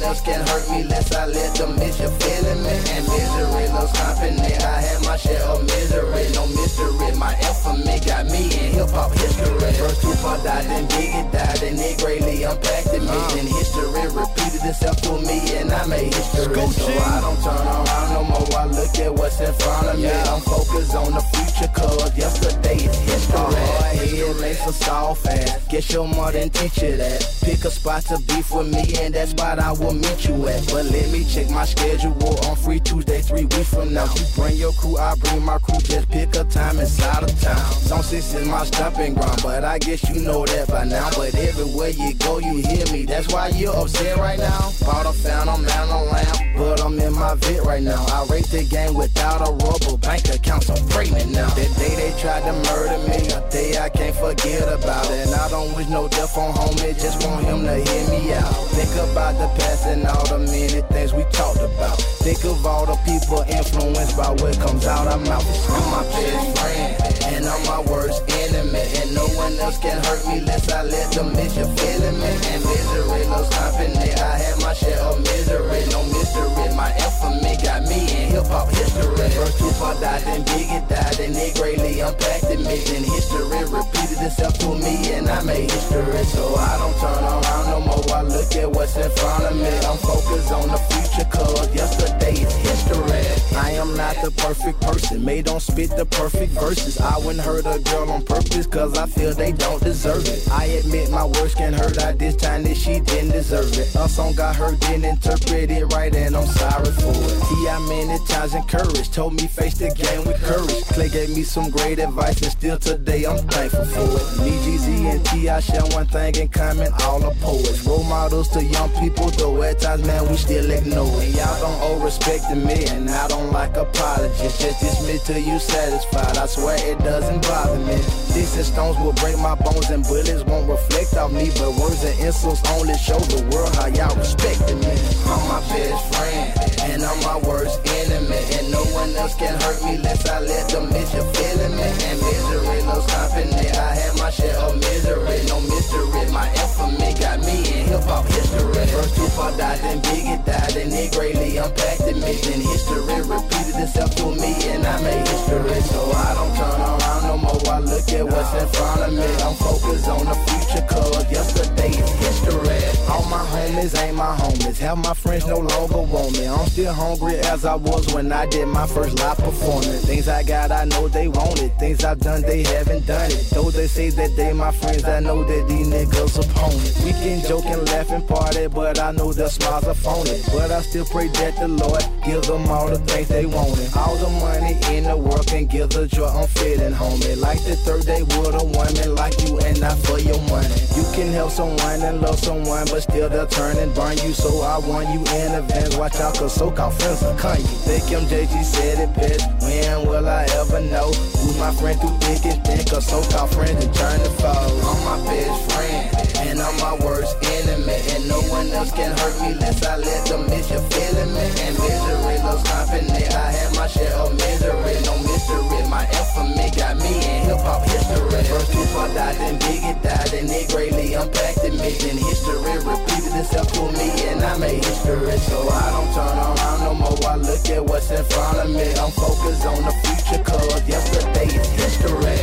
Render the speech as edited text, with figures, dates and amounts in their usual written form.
else can hurt me less I let them miss you feeling me. And misery loves company. I had my share of misery, no mystery. My infamy got me in hip-hop history. First Tupac died, then Biggie died, and it greatly impacted me. Then history repeated itself to me, and I made history. So I don't turn around no more, I look at what's in front of me. I'm focused on the future, cause yesterday is history. Head makes a soft ass, guess your mother didn't teach you that. Pick a spot to beef with me, and that spot I will meet you at. But let me check my schedule, I'm free Tuesday 3 weeks from now. You bring your crew, I bring my crew, just pick a time inside of town. Zone 6 is my stomping ground, but I guess you know that by now. But everywhere you go, you hear me, that's why you're upset right now. Bought a phantom and a lamb, but I'm in my vid right now. I rate the game without a rubber bank account, so pregnant now. That day they tried to murder me, a day I can't forget about it. And I don't wish no death on homie, just want him to hear me out. Think about the past and all the many things we talked about. Think of all the people influenced by what comes out our mouth. I'm my best friend, and I'm my worst enemy. And no one else can hurt me less I let them miss you feeling me. And misery loves company. I had my share of misery, no mystery. My infamy got me in hip-hop history. First Tupac died, then Biggie died, and it greatly impacted me. Then history repeated itself to me, and I made history. So I don't turn around no more, I look at what's in front of me. I'm focused on the future, cause yesterday is history. I am not the perfect person, may don't spit the perfect verses. I wouldn't hurt a girl on purpose, cause I feel they don't deserve it. I admit my words can hurt her this time that she didn't deserve it. A song got her, didn't interpret it right, and I'm sorry for it. T.I. many times encouraged, told me face the game with courage. Clay gave me some great advice, and still today I'm thankful for it. Me, G-Z, and T.I. share one thing in common, all the poets. Role models to young people, though at times, man, we still ignore it. And y'all don't owe respect to me, and I don't like apologies. Just dismiss till you satisfied, I swear it doesn't bother me. Sticks and stones will break my bones, and bullets won't reflect off me. But words and insults only show the world how y'all respecting me. I'm my best friend, and I'm my worst enemy. And no one else can hurt me less I let them miss you feeling me. And misery loves company. I had my share of misery, no mystery. My infamy got me in hip-hop history. First Tupac died, then Biggie died, and it greatly impacted me. Then history repeated itself to me, and I made history. So I don't turn around no more, I look at what's in front of me. I'm focused on the future, cause yesterday is history. All my homies ain't my homies, half my friends no longer want me. I'm still hungry as I was when I did my first live performance. Things I got, I know they want it. Things I've done, they haven't done it. Though they say that they my friends, I know that these niggas opponents. We can joke and laugh and party, but I know the smiles are phony. But I still pray that the Lord give them all the things they wanted. All the money in the world can give the joy I'm feeling, homie. Like the third day with a woman like you, and not for your money. You can help someone and love someone, but still they'll turn and burn you. So I want you in advance, watch out, cause so-called friends will cut you. Think MJG said it best, when will I ever know who's my friend through thick and thin? Cause so-called friends and turn to foes. I'm my best friend, and I'm my worst enemy. And no one else can hurt me less I let them miss you feeling me. And misery loves company. I had my share of misery, no mystery. My infamy got me in hip-hop history. First Tupac died, then Biggie died, and it greatly impacted me. Then history repeated itself to me, and I made history. So I don't turn around no more, I look at what's in front of me. I'm focused on the future, cause yesterday is history.